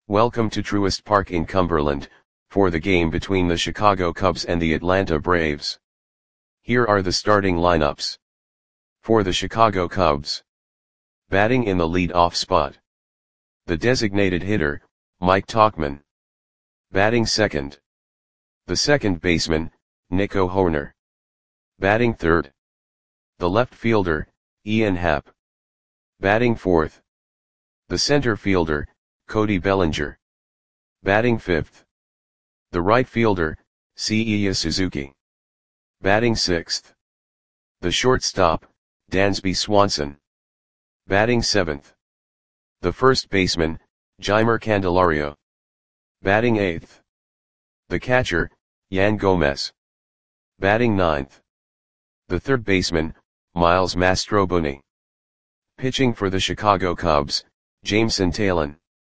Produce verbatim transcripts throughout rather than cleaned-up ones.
Welcome to Truist Park in Cumberland, for the game between the Chicago Cubs and the Atlanta Braves. Here are the starting lineups. For the Chicago Cubs. Batting in the lead-off spot. The designated hitter, Mike Tauchman. Batting second. The second baseman, Nico Hoerner. Batting third. The left fielder, Ian Happ. Batting fourth. The center fielder, Cody Bellinger. Batting fifth. The right fielder, Seiya Suzuki. Batting sixth. The shortstop, Dansby Swanson. Batting seventh. The first baseman, Jeimer Candelario. Batting eighth. The catcher, Yan Gomez. Batting ninth. The third baseman, Miles Mastrobuoni. Pitching for the Chicago Cubs, Jameson Taillon.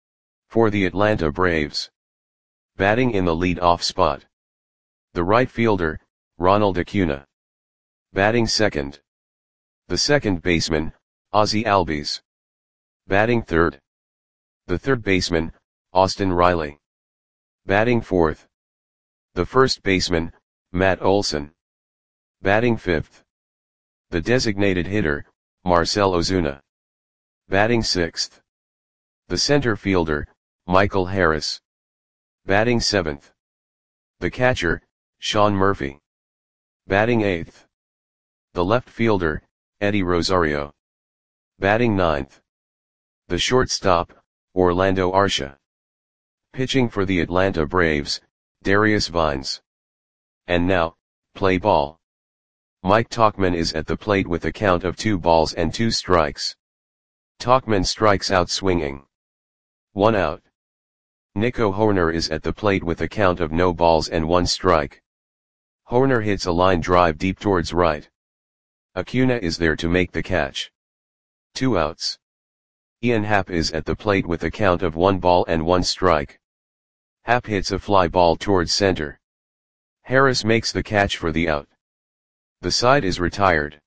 For the Atlanta Braves. Batting in the lead-off spot. The right fielder, Ronald Acuna. Batting second. The second baseman, Ozzie Albies. Batting third. The third baseman, Austin Riley. Batting fourth. The first baseman, Matt Olson. Batting fifth. The designated hitter, Marcell Ozuna. Batting sixth. The center fielder, Michael Harris. Batting seventh. The catcher, Sean Murphy. Batting eighth. The left fielder, Eddie Rosario. Batting ninth. The shortstop, Orlando Arcia. Pitching for the Atlanta Braves, Darius Vines. And now, play ball. Mike Tauchman is at the plate with a count of two balls and two strikes. Tauchman strikes out swinging. One out. Nico Hoerner is at the plate with a count of no balls and one strike. Hoerner hits a line drive deep towards right. Acuna is there to make the catch. Two outs. Ian Happ is at the plate with a count of one ball and one strike. Happ hits a fly ball towards center. Harris makes the catch for the out. The side is retired.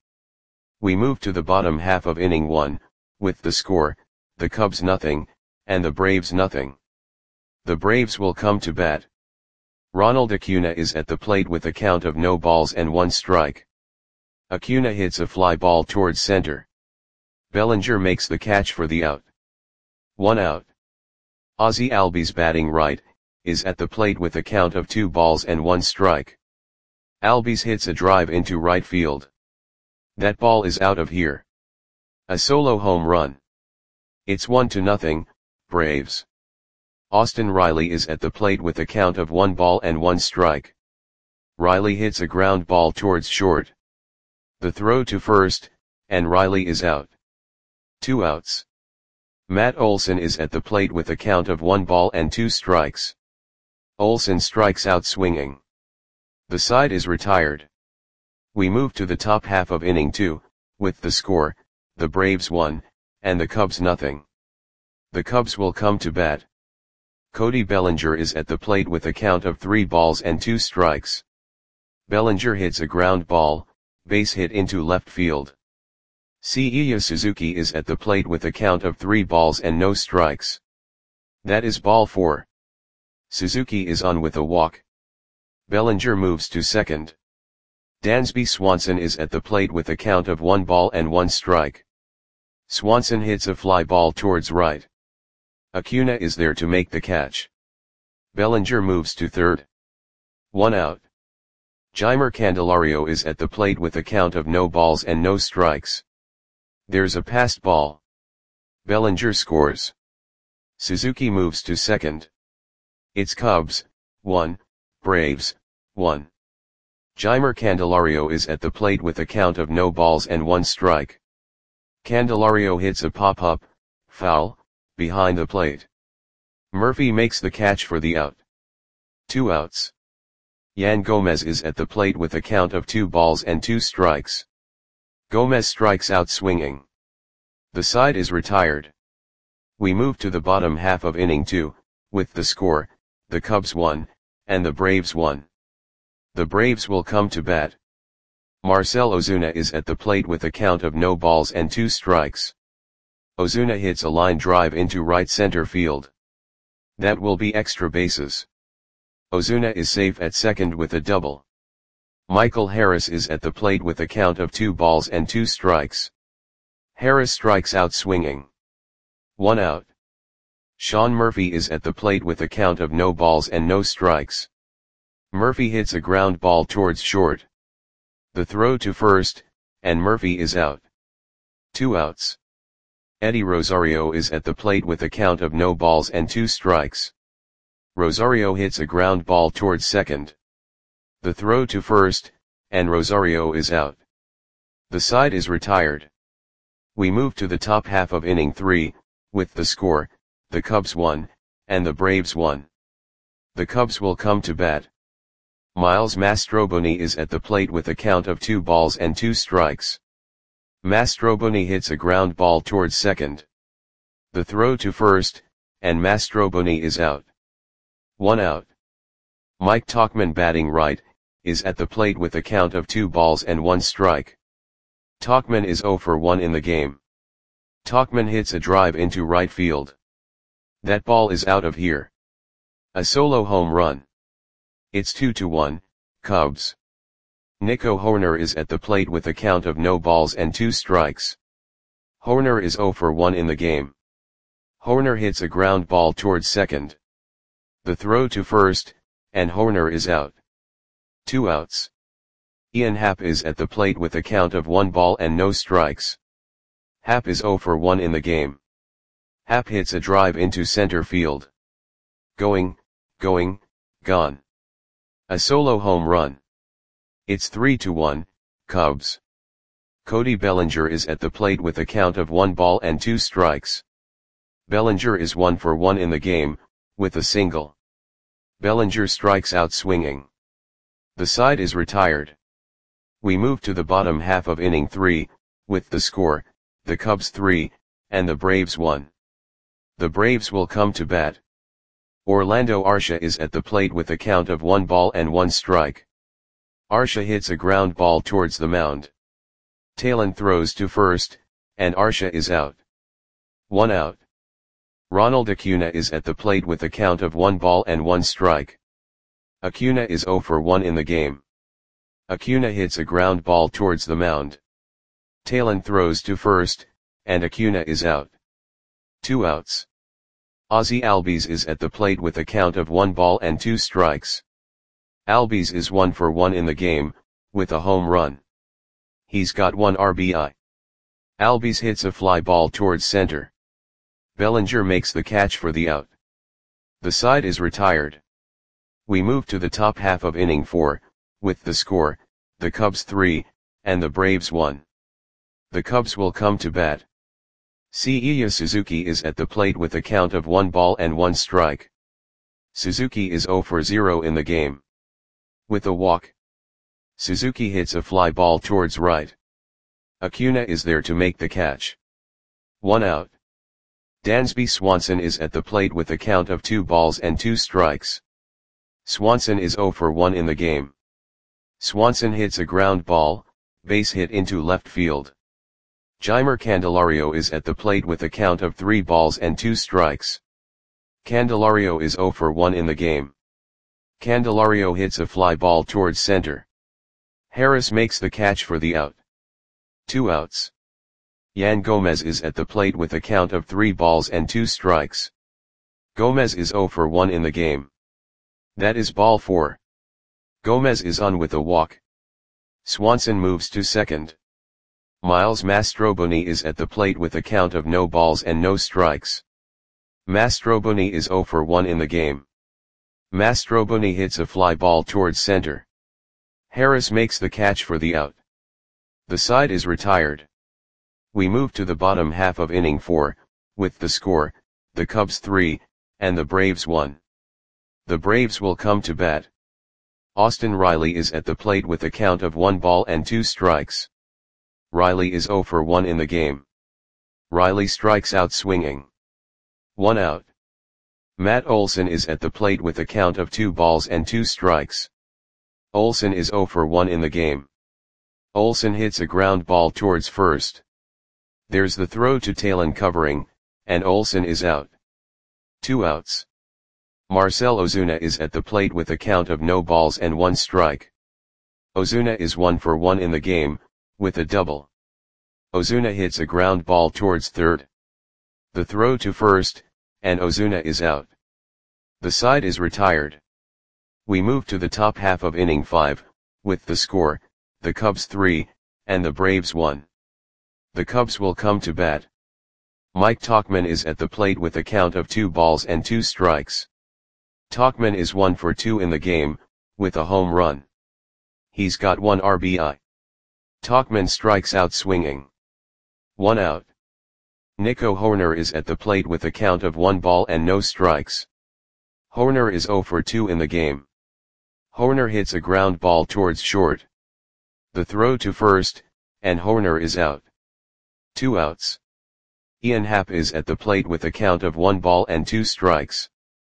We move to the bottom half of inning one, with the score, the Cubs nothing, and the Braves nothing. The Braves will come to bat. Ronald Acuna is at the plate with a count of no balls and one strike. Acuna hits a fly ball towards center. Bellinger makes the catch for the out. One out. Ozzie Albies, batting right, is at the plate with a count of two balls and one strike. Albies hits a drive into right field. That ball is out of here. A solo home run. It's one to nothing, Braves. Austin Riley is at the plate with a count of one ball and one strike. Riley hits a ground ball towards short. The throw to first, and Riley is out. Two outs. Matt Olson is at the plate with a count of one ball and two strikes. Olson strikes out swinging. The side is retired. We move to the top half of inning two, with the score, the Braves one, and the Cubs nothing. The Cubs will come to bat. Cody Bellinger is at the plate with a count of three balls and two strikes. Bellinger hits a ground ball, base hit into left field. Seiya Suzuki is at the plate with a count of three balls and no strikes. That is ball four. Suzuki is on with a walk. Bellinger moves to second. Dansby Swanson is at the plate with a count of one ball and one strike. Swanson hits a fly ball towards right. Acuna is there to make the catch. Bellinger moves to third. One out. Jeimer Candelario is at the plate with a count of no balls and no strikes. There's a passed ball. Bellinger scores. Suzuki moves to second. It's Cubs, one, Braves, one. Jeimer Candelario is at the plate with a count of no balls and one strike. Candelario hits a pop-up, foul, behind the plate. Murphy makes the catch for the out. Two outs. Yan Gomez is at the plate with a count of two balls and two strikes. Gomez strikes out swinging. The side is retired. We move to the bottom half of inning two, with the score, the Cubs one, and the Braves one. The Braves will come to bat. Marcell Ozuna is at the plate with a count of no balls and two strikes. Ozuna hits a line drive into right center field. That will be extra bases. Ozuna is safe at second with a double. Michael Harris is at the plate with a count of two balls and two strikes. Harris strikes out swinging. One out. Sean Murphy is at the plate with a count of no balls and no strikes. Murphy hits a ground ball towards short. The throw to first, and Murphy is out. Two outs. Eddie Rosario is at the plate with a count of no balls and two strikes. Rosario hits a ground ball towards second. The throw to first, and Rosario is out. The side is retired. We move to the top half of inning three, with the score, the Cubs won, and the Braves won. The Cubs will come to bat. Miles Mastroboni is at the plate with a count of two balls and two strikes. Mastroboni hits a ground ball towards second. The throw to first, and Mastroboni is out. One out. Mike Tauchman, batting right, is at the plate with a count of two balls and one strike. Tauchman is oh for one in the game. Tauchman hits a drive into right field. That ball is out of here. A solo home run. It's two to one, Cubs. Nico Hoerner is at the plate with a count of no balls and two strikes. Hoerner is oh for one in the game. Hoerner hits a ground ball towards second. The throw to first, and Hoerner is out. Two outs. Ian Happ is at the plate with a count of one ball and no strikes. Happ is oh for one in the game. Happ hits a drive into center field. Going, going, gone. A solo home run. It's three to one, Cubs. Cody Bellinger is at the plate with a count of one ball and two strikes. Bellinger is one for one in the game, with a single. Bellinger strikes out swinging. The side is retired. We move to the bottom half of inning three, with the score, the Cubs three, and the Braves one. The Braves will come to bat. Orlando Arcia is at the plate with a count of one ball and one strike. Arcia hits a ground ball towards the mound. Talon throws to first, and Arcia is out. One out. Ronald Acuna is at the plate with a count of one ball and one strike. Acuna is oh for one in the game. Acuna hits a ground ball towards the mound. Talon throws to first, and Acuna is out. Two outs. Ozzie Albies is at the plate with a count of one ball and two strikes. Albies is one for one in the game, with a home run. He's got one R B I. Albies hits a fly ball towards center. Bellinger makes the catch for the out. The side is retired. We move to the top half of inning four, with the score, the Cubs three, and the Braves one. The Cubs will come to bat. Seiya Suzuki is at the plate with a count of one ball and one strike. Suzuki is oh for zero in the game. With a walk. Suzuki hits a fly ball towards right. Acuna is there to make the catch. One out. Dansby Swanson is at the plate with a count of two balls and two strikes. Swanson is oh for one in the game. Swanson hits a ground ball, base hit into left field. Jeimer Candelario is at the plate with a count of three balls and two strikes. Candelario is oh for one in the game. Candelario hits a fly ball towards center. Harris makes the catch for the out. Two outs. Yan Gomez is at the plate with a count of three balls and two strikes. Gomez is oh for one in the game. That is ball four. Gomez is on with a walk. Swanson moves to second. Miles Mastroboni is at the plate with a count of no balls and no strikes. Mastroboni is oh for one in the game. Mastroboni hits a fly ball towards center. Harris makes the catch for the out. The side is retired. We move to the bottom half of inning four, with the score, the Cubs three, and the Braves one. The Braves will come to bat. Austin Riley is at the plate with a count of one ball and two strikes. Riley is oh for one in the game. Riley strikes out swinging. One out. Matt Olson is at the plate with a count of two balls and two strikes. Olson is oh for one in the game. Olson hits a ground ball towards first. There's the throw to Talon covering, and Olson is out. Two outs. Marcell Ozuna is at the plate with a count of no balls and one strike. Ozuna is one for one in the game, with a double. Ozuna hits a ground ball towards third. The throw to first, and Ozuna is out. The side is retired. We move to the top half of inning five, with the score, the Cubs three, and the Braves one. The Cubs will come to bat. Mike Tauchman is at the plate with a count of two balls and two strikes. Tauchman is one for two in the game, with a home run. He's got one R B I. Tauchman strikes out swinging. One out. Nico Hoerner is at the plate with a count of one ball and no strikes. Hoerner is zero for two in the game. Hoerner hits a ground ball towards short. The throw to first, and Hoerner is out. Two outs. Ian Happ is at the plate with a count of one ball and two strikes.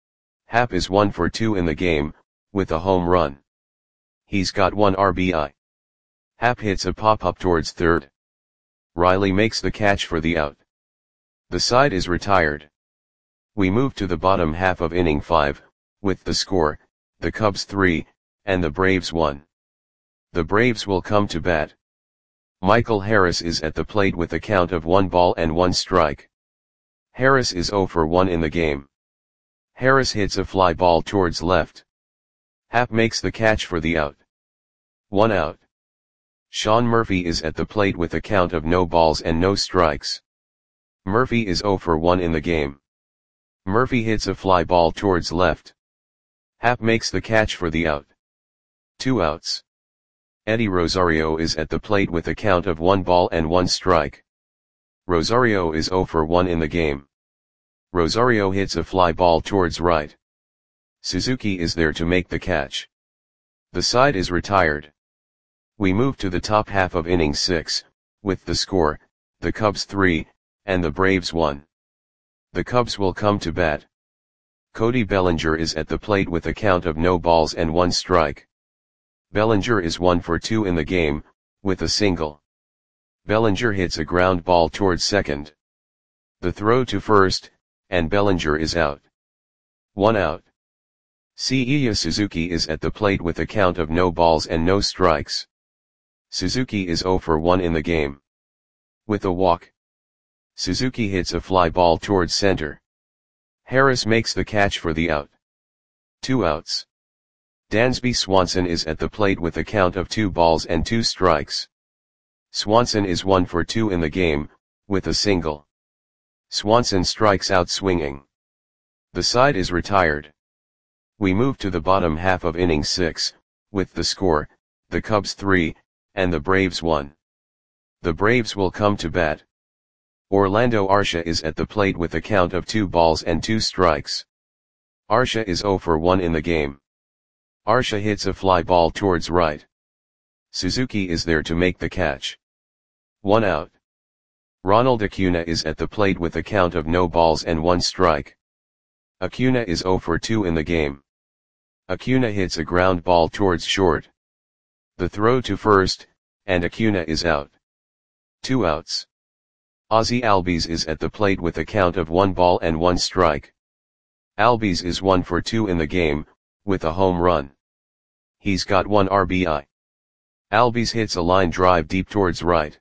Happ is one for two in the game, with a home run. He's got one R B I. Happ hits a pop-up towards third. Riley makes the catch for the out. The side is retired. We move to the bottom half of inning five, with the score, the Cubs three, and the Braves one. The Braves will come to bat. Michael Harris is at the plate with a count of one ball and one strike. Harris is zero for one in the game. Harris hits a fly ball towards left. Happ makes the catch for the out. One out. Sean Murphy is at the plate with a count of no balls and no strikes. Murphy is zero for one in the game. Murphy hits a fly ball towards left. Happ makes the catch for the out. Two outs. Eddie Rosario is at the plate with a count of one ball and one strike. Rosario is zero for one in the game. Rosario hits a fly ball towards right. Suzuki is there to make the catch. The side is retired. We move to the top half of inning six, with the score, the Cubs three, and the Braves one. The Cubs will come to bat. Cody Bellinger is at the plate with a count of no balls and one strike. Bellinger is one for two in the game, with a single. Bellinger hits a ground ball towards second. The throw to first, and Bellinger is out. One out. Seiya Suzuki is at the plate with a count of no balls and no strikes. Suzuki is zero for one in the game. With a walk. Suzuki hits a fly ball towards center. Harris makes the catch for the out. Two outs. Dansby Swanson is at the plate with a count of two balls and two strikes. Swanson is one for two in the game, with a single. Swanson strikes out swinging. The side is retired. We move to the bottom half of inning six, with the score, the Cubs three, and the Braves one. The Braves will come to bat. Orlando Arcia is at the plate with a count of two balls and two strikes. Arcia is zero for one in the game. Arcia hits a fly ball towards right. Suzuki is there to make the catch. One out. Ronald Acuna is at the plate with a count of no balls and one strike. Acuna is zero for two in the game. Acuna hits a ground ball towards short. The throw to first, and Acuna is out. Two outs. Ozzie Albies is at the plate with a count of one ball and one strike. Albies is one for two in the game, with a home run. He's got one R B I. Albies hits a line drive deep towards right.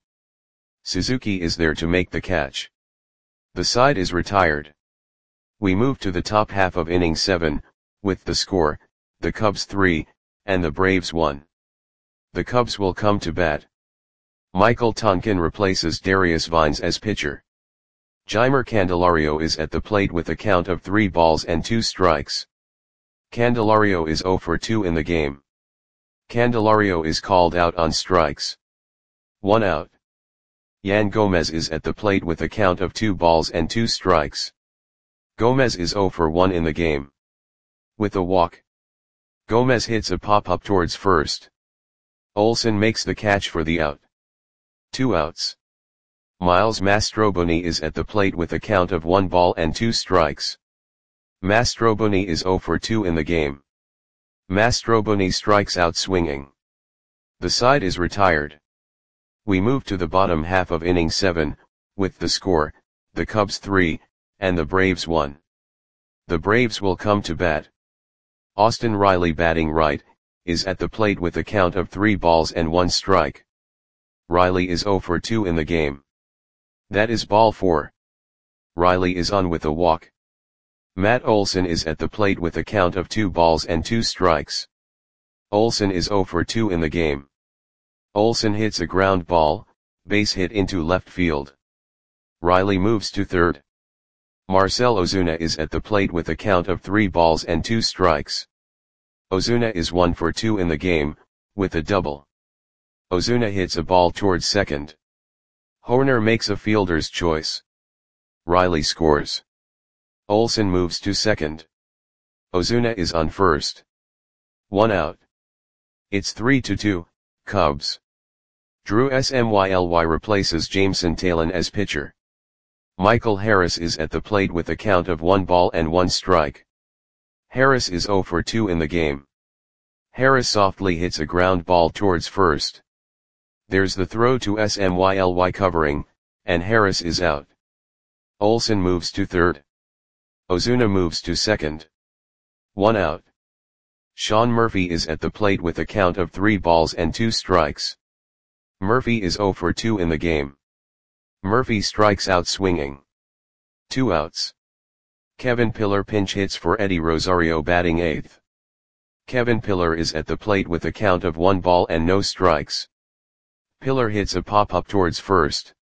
Suzuki is there to make the catch. The side is retired. We move to the top half of inning seven, with the score, the Cubs three, and the Braves one. The Cubs will come to bat. Michael Tonkin replaces Darius Vines as pitcher. Jeimer Candelario is at the plate with a count of three balls and two strikes. Candelario is zero for two in the game. Candelario is called out on strikes. One out. Yan Gomez is at the plate with a count of two balls and two strikes. Gomez is zero for one in the game. With a walk. Gomez hits a pop-up towards first. Olson makes the catch for the out. Two outs. Miles Mastroboni is at the plate with a count of one ball and two strikes. Mastroboni is zero for two in the game. Mastroboni strikes out swinging. The side is retired. We move to the bottom half of inning seven, with the score, the Cubs three, and the Braves one. The Braves will come to bat. Austin Riley, batting right, is at the plate with a count of three balls and one strike. Riley is oh for two in the game. That is ball four. Riley is on with a walk. Matt Olson is at the plate with a count of two balls and two strikes. Olson is oh for two in the game. Olson hits a ground ball, base hit into left field. Riley moves to third. Marcell Ozuna is at the plate with a count of three balls and two strikes. Ozuna is one for two in the game, with a double. Ozuna hits a ball towards second. Hoerner makes a fielder's choice. Riley scores. Olson moves to second. Ozuna is on first. One out. It's three to two, Cubs. Drew Smyly replaces Jameson Taillon as pitcher. Michael Harris is at the plate with a count of one ball and one strike. Harris is oh for two in the game. Harris softly hits a ground ball towards first. There's the throw to Smyly covering, and Harris is out. Olson moves to third. Ozuna moves to second. One out. Sean Murphy is at the plate with a count of three balls and two strikes. Murphy is oh for two in the game. Murphy strikes out swinging. Two outs. Kevin Pillar pinch hits for Eddie Rosario, batting eighth. Kevin Pillar is at the plate with a count of one ball and no strikes. Pillar hits a pop-up towards first.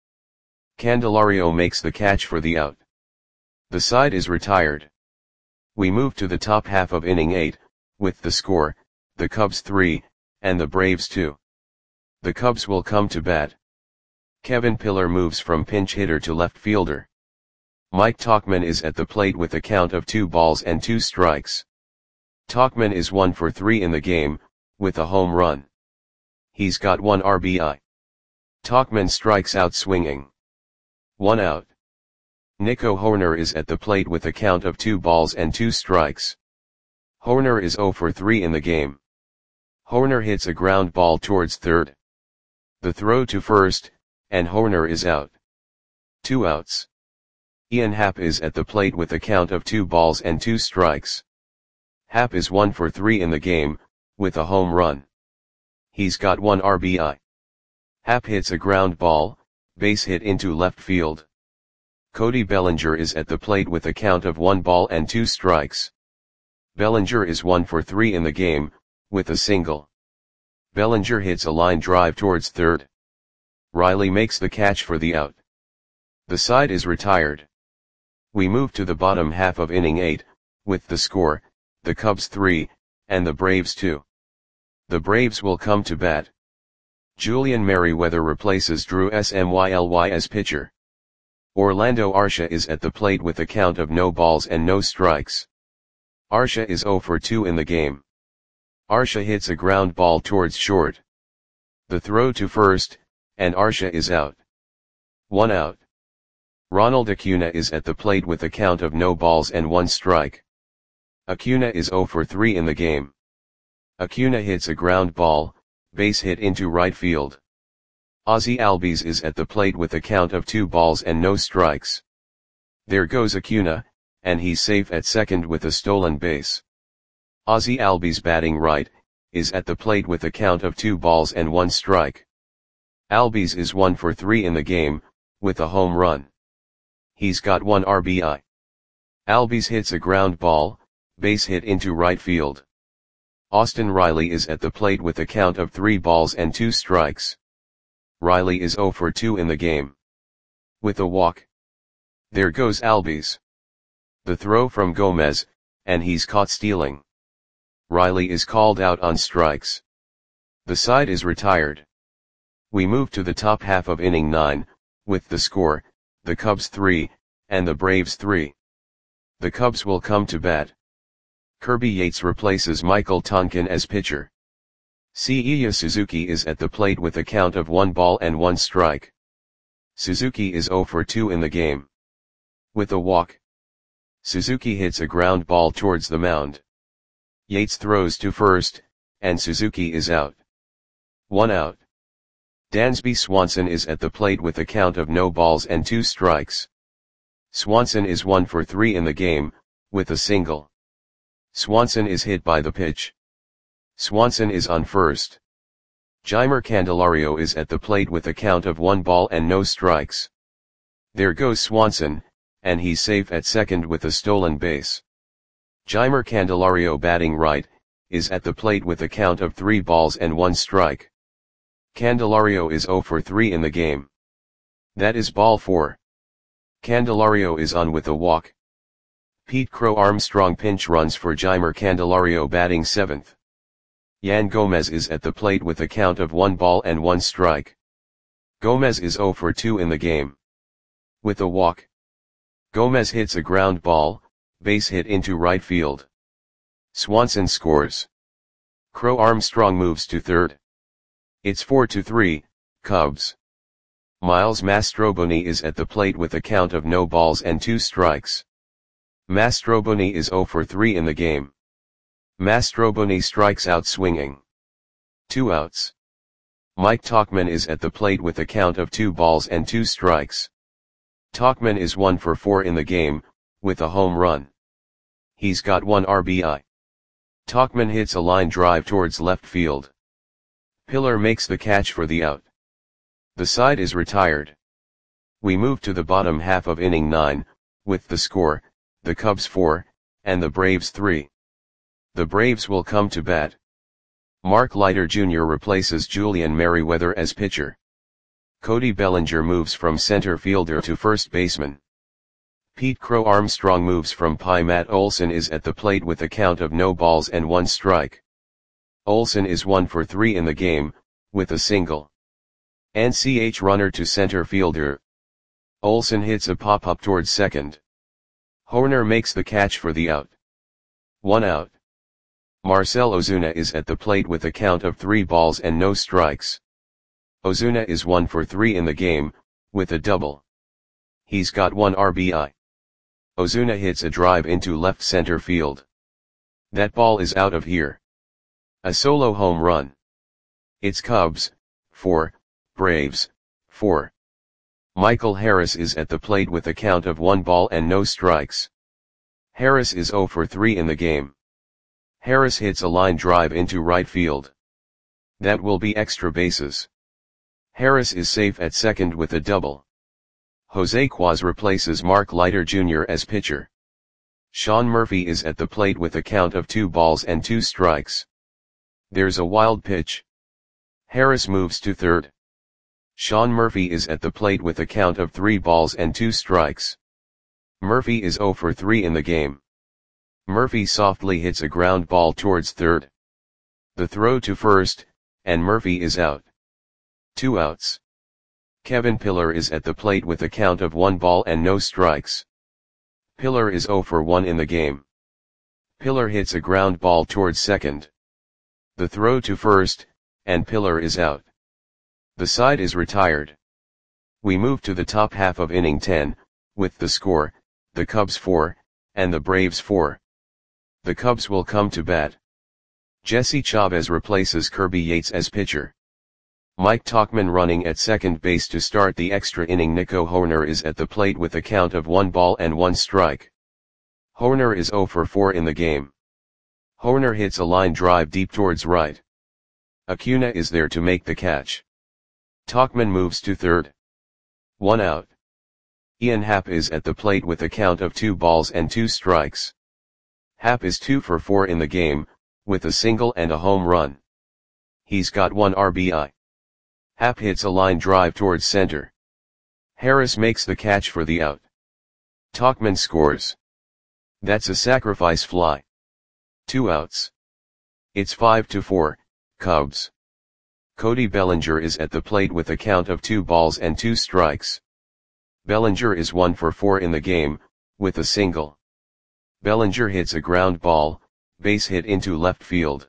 Candelario makes the catch for the out. The side is retired. We move to the top half of inning eight, with the score, the Cubs three, and the Braves two. The Cubs will come to bat. Kevin Pillar moves from pinch hitter to left fielder. Mike Tauchman is at the plate with a count of two balls and two strikes. Tauchman is one for three in the game, with a home run. He's got one R B I. Tauchman strikes out swinging. One out. Nico Hoerner is at the plate with a count of two balls and two strikes. Hoerner is oh for three in the game. Hoerner hits a ground ball towards third. The throw to first, and Hoerner is out. Two outs. Ian Happ is at the plate with a count of two balls and two strikes. Happ is one for three in the game, with a home run. He's got one R B I. Happ hits a ground ball, base hit into left field. Cody Bellinger is at the plate with a count of one ball and two strikes. Bellinger is one for three in the game, with a single. Bellinger hits a line drive towards third. Riley makes the catch for the out. The side is retired. We move to the bottom half of inning eight, with the score, the Cubs three, and the Braves two. The Braves will come to bat. Julian Merryweather replaces Drew Smyly as pitcher. Orlando Arcia is at the plate with a count of no balls and no strikes. Arcia is oh for two in the game. Arcia hits a ground ball towards short. The throw to first, and Arcia is out. One out. Ronald Acuna is at the plate with a count of no balls and one strike. Acuna is oh for three in the game. Acuna hits a ground ball, base hit into right field. Ozzie Albies is at the plate with a count of two balls and no strikes. There goes Acuna, and he's safe at second with a stolen base. Ozzie Albies, batting right, is at the plate with a count of two balls and one strike. Albies is one for three in the game, with a home run. He's got one R B I. Albies hits a ground ball, base hit into right field. Austin Riley is at the plate with a count of three balls and two strikes. Riley is oh for two in the game. With a walk. There goes Albies. The throw from Gomez, and he's caught stealing. Riley is called out on strikes. The side is retired. We move to the top half of inning nine, with the score, the Cubs three, and the Braves three. The Cubs will come to bat. Kirby Yates replaces Michael Tonkin as pitcher. Seiya Suzuki is at the plate with a count of one ball and one strike. Suzuki is oh for two in the game. With a walk. Suzuki hits a ground ball towards the mound. Yates throws to first, and Suzuki is out. One out. Dansby Swanson is at the plate with a count of no balls and two strikes. Swanson is one for three in the game, with a single. Swanson is hit by the pitch. Swanson is on first. Jeimer Candelario is at the plate with a count of one ball and no strikes. There goes Swanson, and he's safe at second with a stolen base. Jeimer Candelario, batting right, is at the plate with a count of three balls and one strike. Candelario is oh for three in the game. That is ball four. Candelario is on with a walk. Pete Crow Armstrong pinch runs for Jeimer Candelario, batting seventh. Yan Gomez is at the plate with a count of one ball and one strike. Gomez is oh for two in the game. With a walk. Gomez hits a ground ball, base hit into right field. Swanson scores. Crow Armstrong moves to third. It's four to three, Cubs. Miles Mastroboni is at the plate with a count of no balls and two strikes. Mastroboni is oh for three in the game. Mastroboni strikes out swinging. Two outs. Mike Tauchman is at the plate with a count of two balls and two strikes. Tauchman is one for four in the game, with a home run. He's got one R B I. Tauchman hits a line drive towards left field. Pillar makes the catch for the out. The side is retired. We move to the bottom half of inning nine, with the score, the Cubs four, and the Braves three. The Braves will come to bat. Mark Leiter Junior replaces Julian Merryweather as pitcher. Cody Bellinger moves from center fielder to first baseman. Pete Crow Armstrong moves from Pie. Matt Olson is at the plate with a count of no balls and one strike. Olson is one for three in the game, with a single. N C H runner to center fielder. Olson hits a pop-up towards second. Horner makes the catch for the out. One out. Marcell Ozuna is at the plate with a count of three balls and no strikes. Ozuna is one for three in the game, with a double. He's got one R B I. Ozuna hits a drive into left center field. That ball is out of here. A solo home run. It's Cubs, four, Braves, four. Michael Harris is at the plate with a count of one ball and no strikes. Harris is oh for three in the game. Harris hits a line drive into right field. That will be extra bases. Harris is safe at second with a double. Jose Quaz replaces Mark Leiter Junior as pitcher. Sean Murphy is at the plate with a count of two balls and two strikes. There's a wild pitch. Harris moves to third. Sean Murphy is at the plate with a count of three balls and two strikes. Murphy is oh for three in the game. Murphy softly hits a ground ball towards third. The throw to first, and Murphy is out. Two outs. Kevin Pillar is at the plate with a count of one ball and no strikes. Pillar is oh for one in the game. Pillar hits a ground ball towards second. The throw to first, and Pillar is out. The side is retired. We move to the top half of inning ten, with the score, the Cubs four, and the Braves four. The Cubs will come to bat. Jesse Chavez replaces Kirby Yates as pitcher. Mike Tauchman running at second base to start the extra inning. Nico Hoerner is at the plate with a count of one ball and one strike. Hoerner is oh for four in the game. Hoerner hits a line drive deep towards right. Acuna is there to make the catch. Tauchman moves to third. One out. Ian Happ is at the plate with a count of two balls and two strikes. Happ is two for four in the game, with a single and a home run. He's got one R B I. Happ hits a line drive towards center. Harris makes the catch for the out. Tauchman scores. That's a sacrifice fly. Two outs. It's five to four, Cubs. Cody Bellinger is at the plate with a count of two balls and two strikes. Bellinger is one for four in the game, with a single. Bellinger hits a ground ball, base hit into left field.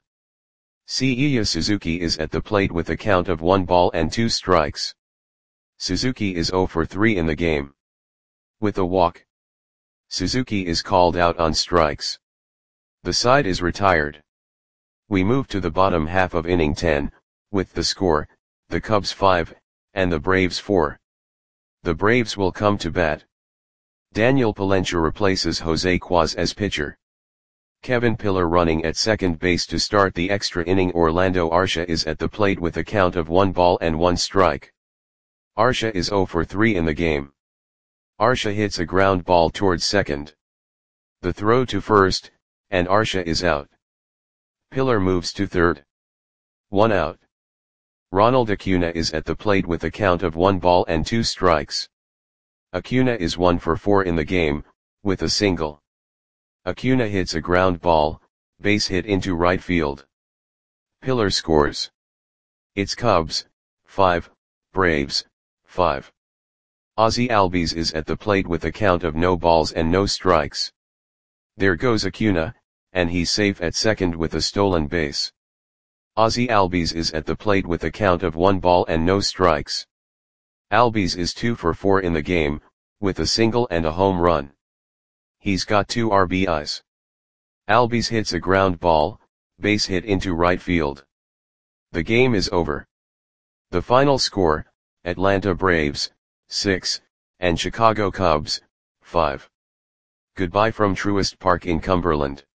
Seiya Suzuki is at the plate with a count of one ball and two strikes. Suzuki is oh for three in the game. With a walk. Suzuki is called out on strikes. The side is retired. We move to the bottom half of inning ten, with the score, the Cubs five, and the Braves four. The Braves will come to bat. Daniel Palencia replaces Jose Quaz as pitcher. Kevin Pillar running at second base to start the extra inning. Orlando Arcia is at the plate with a count of one ball and one strike. Arcia is zero for three in the game. Arcia hits a ground ball towards second. The throw to first, and Arcia is out. Pillar moves to third. One out. Ronald Acuna is at the plate with a count of one ball and two strikes. Acuna is one for four in the game, with a single. Acuna hits a ground ball, base hit into right field. Pillar scores. It's Cubs, five, Braves, five. Ozzie Albies is at the plate with a count of no balls and no strikes. There goes Acuna, and he's safe at second with a stolen base. Ozzie Albies is at the plate with a count of one ball and no strikes. Albies is two for four in the game, with a single and a home run. He's got two R B Is. Albies hits a ground ball, base hit into right field. The game is over. The final score, Atlanta Braves, six, and Chicago Cubs, five. Goodbye from Truist Park in Cumberland.